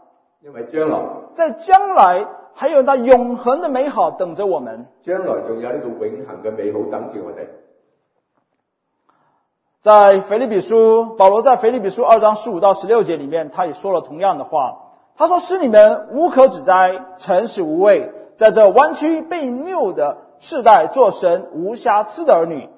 Speaker 1: 來還有那永恆的美好等着我們。
Speaker 2: 將來仲有呢個永恆嘅美好等住我哋。
Speaker 1: 在腓立比書，保羅在腓立比書2章15到16節裡面，他也說了同樣的話。他說：使你們無可指摘，誠實無偽，在這彎曲悖謬的世代做神無瑕疵的兒女，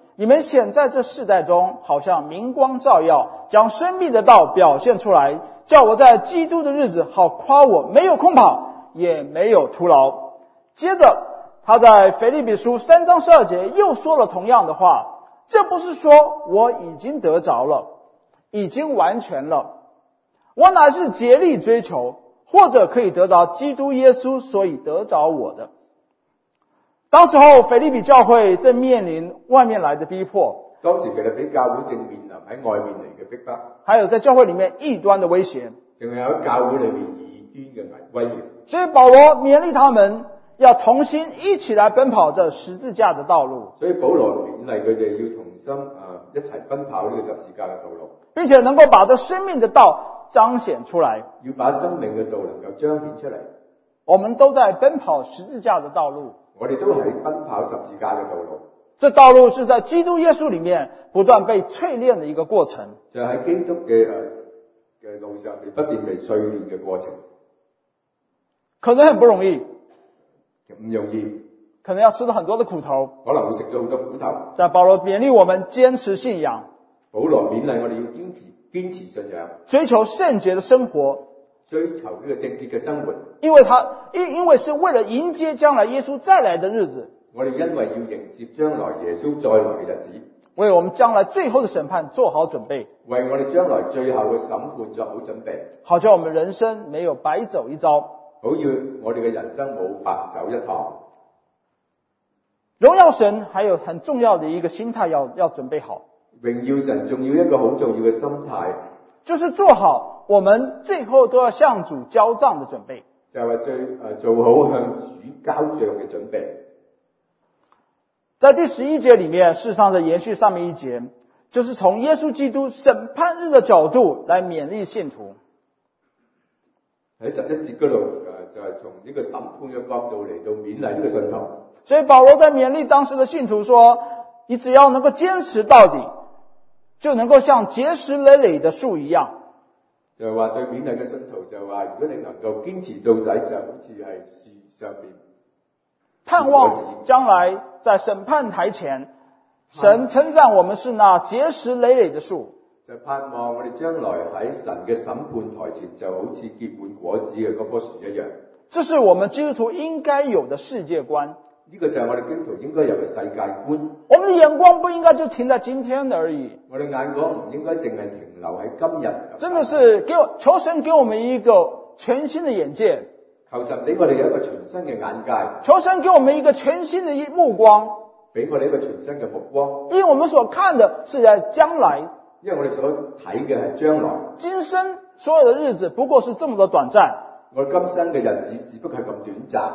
Speaker 1: 你们显在这世代中，好像明光照耀，将生命的道表现出来，叫我在基督的日子好夸我没有空跑，也没有徒劳。接着他在腓立比书3章12节又说了同样的话，这不是说我已经得着了，已经完全了，我乃是竭力追求，或者可以得着基督耶稣，所以得着我的。当时候腓立比教會正面臨外面來的逼迫，
Speaker 2: 當時腓立比教會正面臨喺外面嚟嘅逼迫，
Speaker 1: 還有在教會裡面異端的威脅，
Speaker 2: 仲有喺教會裏面異端嘅威脅。
Speaker 1: 所以保羅勉勵他們要同心一起來奔跑這十字架的道路。
Speaker 2: 所以保羅勉勵佢哋要同心一齊奔跑呢個十字架嘅道路，
Speaker 1: 並且能夠把這生命的道彰顯出來，
Speaker 2: 要把生命嘅道能夠彰顯出嚟。
Speaker 1: 我們都在奔跑十字架的道路，
Speaker 2: 我哋都係奔跑十字架嘅道路。
Speaker 1: 這道路是在基督耶穌裡面不斷被淬煉的一個過程，
Speaker 2: 就喺基督嘅路上面不斷被淬煉嘅過程。
Speaker 1: 可能很不容易，
Speaker 2: 唔容易，
Speaker 1: 可能要吃了很多的苦頭，
Speaker 2: 可能會食咗好多苦頭。
Speaker 1: 但保羅勉勵我們堅持信仰，
Speaker 2: 保羅勉勵我哋要堅持信仰，
Speaker 1: 追求聖潔的生活，
Speaker 2: 追求呢個聖潔嘅生活。因
Speaker 1: 為是為了迎接將來耶穌再來的日子。
Speaker 2: 我哋因為要迎接將來耶穌再來嘅日子，
Speaker 1: 為我們將來最後的審判做好準備，
Speaker 2: 為我哋將來最後嘅審判作好準備，
Speaker 1: 好叫我們人生沒有白走一遭，
Speaker 2: 好要我哋嘅人生冇白走一趟。
Speaker 1: 榮耀神還有很重要的一個心態要準備好，
Speaker 2: 榮耀神仲要一個好重要嘅心態，
Speaker 1: 就是做好我們最後都要向主交賬的準備，
Speaker 2: 就係做好向主交賬嘅準備。
Speaker 1: 在第11節裡面，事實上的延續上面一節，就是從耶穌基督審判日的角度來勉勵信徒。
Speaker 2: 喺11節嗰度就係從呢個審判嘅角度嚟到勉勵呢個信徒。
Speaker 1: 所以保羅在勉勵當時的信徒說，你只要能夠堅持到底，就能夠像結實累累的樹一樣。
Speaker 2: 就係話對勉勵嘅信徒就係話，如果你能夠堅持到底，就好似係樹上邊
Speaker 1: 盼望將來在審判台前，神稱讚我們是那結實累累的樹。
Speaker 2: 就盼望我哋將來喺神嘅審判台前，就好似結滿果子嘅嗰棵樹一樣。
Speaker 1: 這是我們基督徒應該有的世界觀。
Speaker 2: 呢個就係我哋基督徒應該有嘅世界觀。
Speaker 1: 我們的眼光不應該就停在今天而已。
Speaker 2: 我哋眼光唔應該淨係停留喺今日。
Speaker 1: 真的是求神給我們一個全新的眼界。
Speaker 2: 求神俾我哋有一個全新嘅眼界。
Speaker 1: 求神給我們一個全新的目光。
Speaker 2: 俾我哋一個全新嘅目光。
Speaker 1: 因為我們所看的是在將來。
Speaker 2: 因為我哋所睇嘅係將來。
Speaker 1: 今生所有的日子不過是這麼的短暫。
Speaker 2: 我哋今生嘅日子只不過係咁短暫。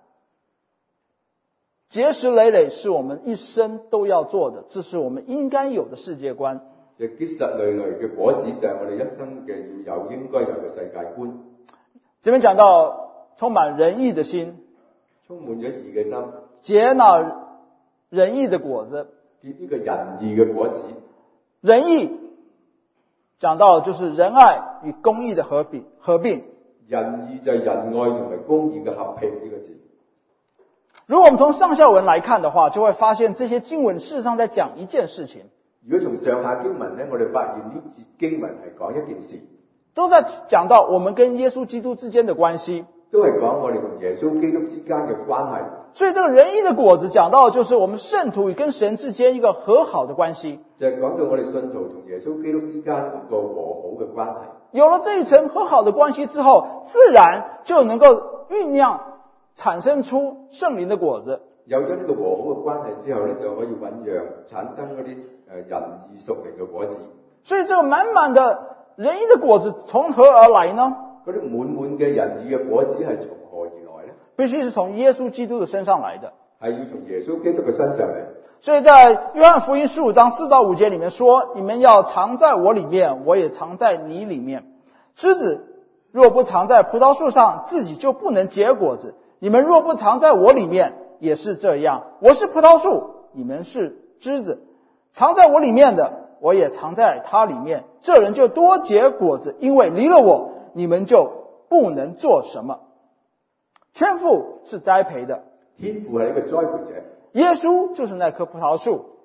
Speaker 1: 結實累累是我們一生都要做的，這是我們應該有的世界觀。
Speaker 2: 結實累累嘅果子就係我哋一生嘅要有應該有嘅世界觀。
Speaker 1: 這邊講到充滿仁義的心，
Speaker 2: 充滿咗義嘅心，
Speaker 1: 結那仁義的果子，
Speaker 2: 結呢個仁義嘅果子。
Speaker 1: 仁義講到就是仁愛與公義的合併。
Speaker 2: 仁義就係仁愛同埋公義嘅合併呢個字。
Speaker 1: 如果我們從上下文來看的話，就會發現這些經文事實上在講一件事情。
Speaker 2: 如果從上下經文呢，我哋發現呢節經文係講一件事，
Speaker 1: 都在講到我們跟耶穌基督之間的關係，
Speaker 2: 都係講我哋同耶穌基督之間嘅關係。
Speaker 1: 所以這個仁義的果子講到就是我們聖徒與跟神之間一個和好的關係，
Speaker 2: 就係講到我哋信徒同耶穌基督之間一個和好嘅關係。
Speaker 1: 有了這一層和好的關係之後，自然就能夠醞釀產生出聖靈的果子。
Speaker 2: 有咗呢個和好嘅關係之後咧，就可以醞釀產生嗰啲仁義屬靈嘅果子。
Speaker 1: 所以這個滿滿的仁義的果子從何而來呢？
Speaker 2: 嗰啲滿滿嘅仁義嘅果子係從何而來呢？
Speaker 1: 必須是從耶穌基督的身上來的，
Speaker 2: 係要從耶穌基督嘅身上嚟。
Speaker 1: 所以在約翰福音15章4到5節裡面說，你們要藏在我裡面，我也藏在你裡面。枝子若不藏在葡萄樹上，自己就不能結果子。你們若不藏在我裡面，也是這樣。我是葡萄樹，你們是枝子。藏在我裡面的，我也藏在他裡面。這人就多結果子，因為離了我，你們就不能做什麼。天父是栽培的，
Speaker 2: 天父係一個栽培者。
Speaker 1: 耶穌就是那棵葡萄樹，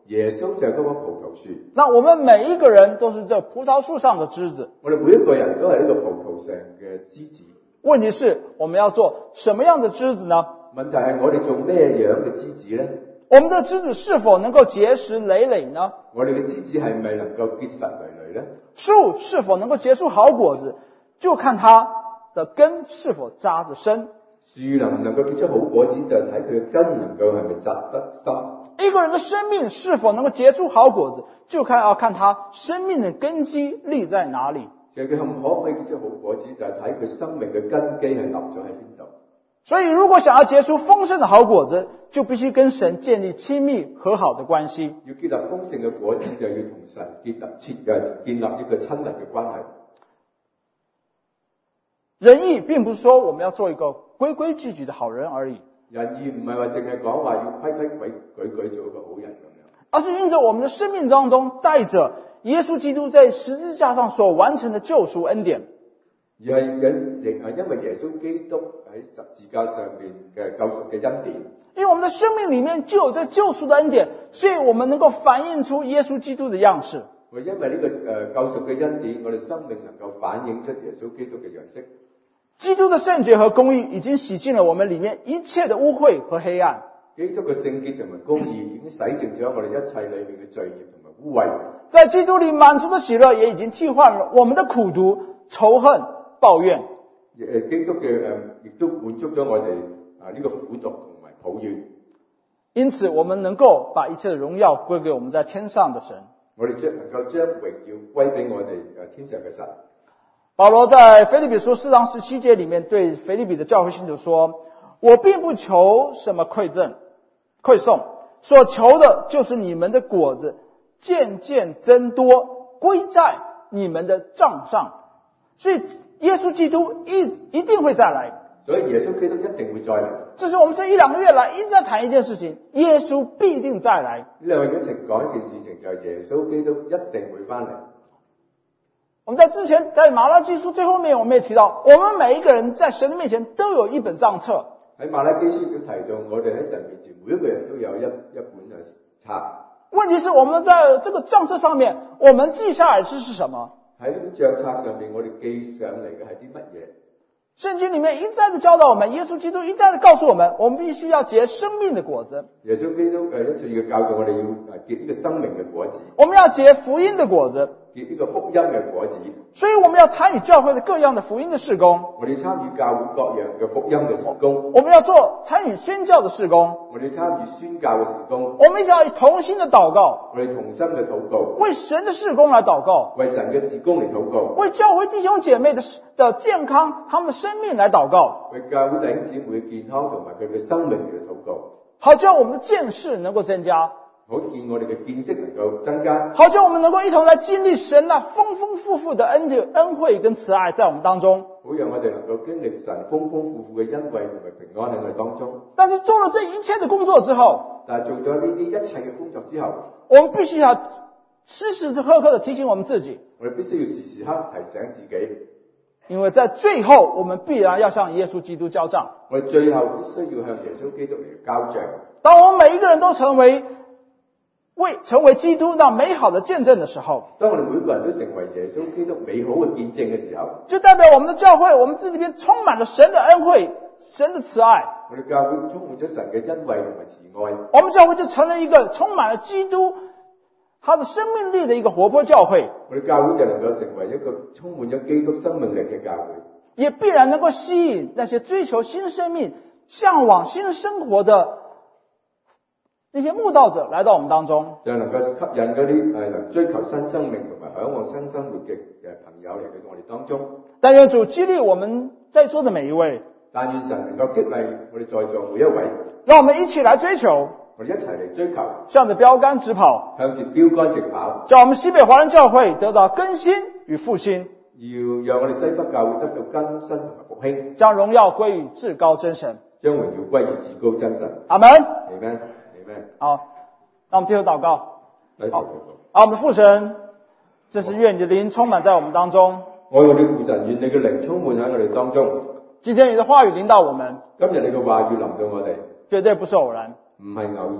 Speaker 2: 耶穌就係嗰棵葡萄樹。
Speaker 1: 那我們每一個人都是這葡萄樹上的枝子。
Speaker 2: 我哋每一個人都係呢個葡萄上嘅枝子。
Speaker 1: 問題是我們要做什麼樣的枝子呢？
Speaker 2: 問題係我哋做咩樣嘅枝子呢？
Speaker 1: 我們的枝子是否能夠結實累累呢？
Speaker 2: 我哋嘅枝子係咪能夠結實累累呢？
Speaker 1: 樹是否能夠結出好果子，就看它的根是否扎得深。
Speaker 2: 樹能唔能夠結出好果子，就睇佢嘅根能夠係咪扎得深。
Speaker 1: 一個人的生命是否能夠結出好果子，就要看他生命的根基立在哪裡。
Speaker 2: 其實佢可唔可以結出好果子，就係睇佢生命嘅根基係立咗喺邊度。
Speaker 1: 所以如果想要結出豐盛的好果子，就必須跟神建立親密和好的關係。
Speaker 2: 要建立豐盛嘅果子，就要同神建立一個親密嘅關係。
Speaker 1: 仁義並不是說我們要做一個規規矩矩的好人而已。
Speaker 2: 仁義唔係話淨係講話要規規矩矩做一個好人咁樣，
Speaker 1: 而是因着我們的生命當中帶着耶穌基督在十字架上所完成的救贖恩典。
Speaker 2: 而係因為耶穌基督喺十字架上面嘅救贖嘅恩典。
Speaker 1: 因為我們的生命裡面就有這救贖的恩典，所以我們能夠反映出耶穌基督的樣式。
Speaker 2: 因為呢個救贖嘅恩典，我哋生命能夠反映出耶穌基督嘅樣式。
Speaker 1: 基督的聖潔和公義已經洗淨了我們裡面一切的污穢和黑暗。
Speaker 2: 基督嘅聖潔同埋公義已經洗淨咗我哋一切裏面嘅罪孽同埋污穢。
Speaker 1: 在基督裡滿足的喜樂也已經替換了我們的苦毒、仇恨、抱怨。
Speaker 2: 基督嘅亦都滿足咗我哋呢個苦毒同埋抱怨。
Speaker 1: 因此我們能夠把一切的榮耀歸給我們在天上的神。
Speaker 2: 我哋能夠將榮耀歸俾我哋天上嘅神。
Speaker 1: 保羅在腓立比書4章17節裡面對腓立比的教會信徒說，我並不求什麼饋送，所求的就是你們的果子漸漸增多，歸在你們的帳上。所以耶穌基督一定會再來。
Speaker 2: 所以耶穌基督一定會再來。
Speaker 1: 這是我們這1-2個月來一直在談一件事情，耶穌必定再來。
Speaker 2: 呢2個月一直講一件事情，就係耶穌基督一定會翻嚟。
Speaker 1: 我們在之前在馬拉基書最後面我們也提到，我們每一個人在神的面前都有一本帳冊。
Speaker 2: 喺馬拉基書都提到，我哋喺神面前每一個人都有一本嘅冊。
Speaker 1: 問題是我們在這個帳冊上面，我們記下來的是什麼？
Speaker 2: 喺呢本帳冊上面，我哋記上嚟嘅係啲乜嘢？
Speaker 1: 聖經裡面一再的教導我們，耶穌基督一再的告訴我們，我們必須要結生命的果子。
Speaker 2: 耶穌基督一次要教導我哋要結呢個生命嘅果子。
Speaker 1: 我們要結福音的果子。
Speaker 2: 結呢個福音嘅果子。
Speaker 1: 所以我們要參與教會的各樣的福音的事工。
Speaker 2: 我哋參與教會各樣嘅福音嘅事工。
Speaker 1: 我們要參與宣教的事工。
Speaker 2: 我哋參與宣教嘅事工。
Speaker 1: 我們一定要同心的禱告。
Speaker 2: 我哋同心嘅禱告。
Speaker 1: 為神的事工來禱告。
Speaker 2: 為神嘅事工嚟禱告。
Speaker 1: 為教會弟兄姐妹的健康，他們的生命來禱告。
Speaker 2: 為教會弟兄姊妹嘅健康同埋佢嘅生命嚟禱告。
Speaker 1: 好叫我們的見識能夠增加。
Speaker 2: 好見我哋嘅見識能夠增加，
Speaker 1: 好叫我們能夠一同來經歷神那豐豐富富的恩惠跟慈愛在我們當中。
Speaker 2: 好讓我哋能夠經歷神豐豐富富嘅恩惠同埋平安喺我哋當中。
Speaker 1: 但是做了這一切的工作之後，
Speaker 2: 但係做咗呢啲一切嘅工作之後，
Speaker 1: 我們必須要時時刻刻的提醒我們自己，
Speaker 2: 我哋必須要時時刻提醒自己，
Speaker 1: 因為在最後我們必然要向耶穌基督交賬。
Speaker 2: 我哋最後必須要向耶穌基督嚟交賬。
Speaker 1: 當我們每一個人都成為基督那美好的見證的時候，
Speaker 2: 當我哋每個人都成為耶穌基督美好嘅見證嘅時候，
Speaker 1: 就代表我們的教會，我們自己邊充滿了神的恩惠、神的慈愛。
Speaker 2: 我哋教會充滿咗神嘅恩惠同埋慈愛，
Speaker 1: 我們教會就成了一個充滿了基督他的生命力的一個活潑教會。
Speaker 2: 我哋教會就能夠成為一個充滿咗基督生命力嘅教會，
Speaker 1: 也必然能夠吸引那些追求新生命、向往新生活的那些慕道者來到我們當中，
Speaker 2: 就能夠吸引嗰啲能追求新生命同埋向往新生活嘅朋友嚟到我哋當中。
Speaker 1: 但願主激勵我們在座的每一位，
Speaker 2: 但願神能夠激勵我哋在座每一位，
Speaker 1: 讓我們一起來追求，
Speaker 2: 我哋一齊嚟追求，
Speaker 1: 向着標杆直跑，
Speaker 2: 向住標杆直跑，
Speaker 1: 叫我們西北華人教會得到更新與復興，
Speaker 2: 要讓我哋西北教會得到更新同埋復興，
Speaker 1: 將榮耀歸於至高真神，
Speaker 2: 將榮耀歸於至高真神。
Speaker 1: 阿門。
Speaker 2: 阿門。
Speaker 1: 好，那我們低頭禱告。
Speaker 2: 好，
Speaker 1: 我們的父神，這是願你的靈充滿在我們當中。
Speaker 2: 我哋父神，願你嘅靈充滿喺我哋當中。
Speaker 1: 今天你的話語臨到我們，
Speaker 2: 今日你嘅話語臨到我哋，
Speaker 1: 絕對不是偶然，
Speaker 2: 唔係偶然，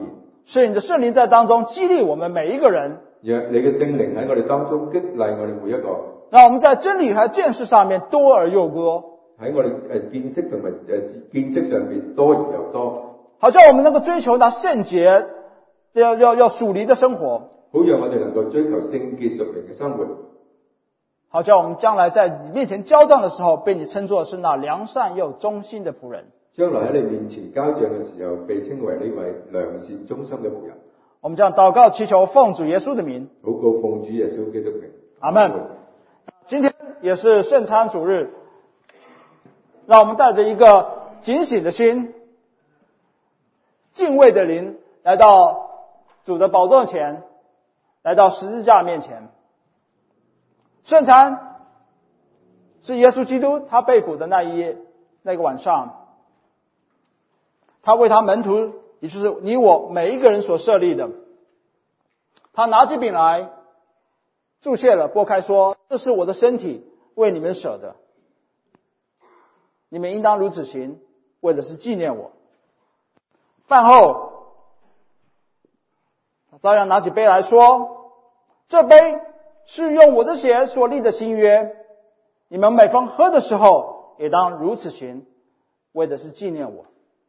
Speaker 1: 是你的圣灵在当中激励我们每一个人，
Speaker 2: 讓你嘅聖靈喺我哋當中激勵我哋每一個，
Speaker 1: 讓我們在真理和見識上面多而又多，
Speaker 2: 喺我哋見識同埋見識上面多而又多，
Speaker 1: 好叫我們能夠追求那聖潔要屬靈的生活，
Speaker 2: 好讓我哋能夠追求聖潔屬靈嘅生活，
Speaker 1: 好叫我們將來在你面前交賬的時候，被你稱作是那良善又忠心的僕人。
Speaker 2: 將來喺你面前交賬嘅時候，被稱為呢位良善忠心嘅僕人。
Speaker 1: 我們這樣禱告祈求，奉主耶穌的名。
Speaker 2: 禱告奉主耶穌基督的名。
Speaker 1: 阿門。今天也是聖餐主日，讓我們帶着一個警醒的心、敬畏的靈，來到主的寶座前，來到十字架面前。聖餐是耶穌基督他被捕的那個晚上，他為他門徒，也就是你我每一個人所設立的，他拿起餅來，祝謝了，擘開說：這是我的身體，為你們捨的，你們應當如此行，為的是紀念我。飯後，他照樣拿起杯來說：這杯是用我的血所立的新約，你們每逢喝的時候，也當如此行，為的是紀念我。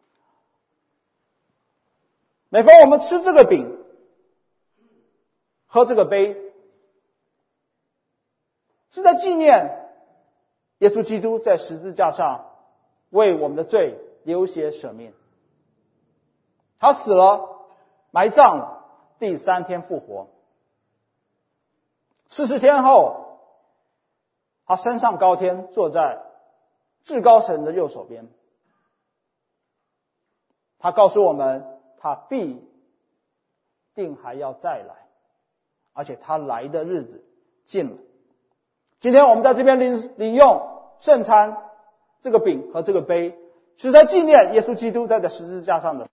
Speaker 1: 每逢我們吃這個餅，喝這個杯，是在紀念耶穌基督在十字架上為我們的罪流血捨命。他死了，埋葬了，第三天復活。40天後，他升上高天，坐在至高神的右手邊。他告訴我們，他必定還要再來，而且他來的日子近了。今天我們在這邊領用聖餐這個餅和這個杯，是在紀念耶穌基督在十字架上的，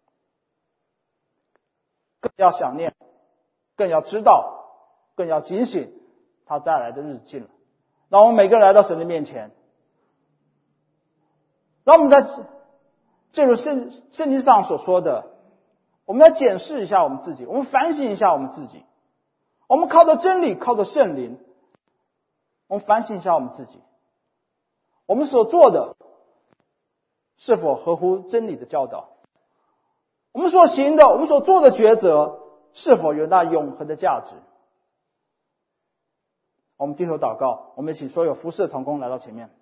Speaker 1: 更要想念，更要知道，更要警醒，他再來的日子近了。讓我們每個人來到神的面前，讓我們在正如聖經上所說的，我們來檢視一下我們自己，我們反省一下我們自己，我們靠着真理，靠着聖靈，我們反省一下我們自己，我們所做的是否合乎真理的教導，我們所行的，我們所做的抉擇是否有那永恆的價值。我們低頭禱告，我們請所有服侍的同工來到前面。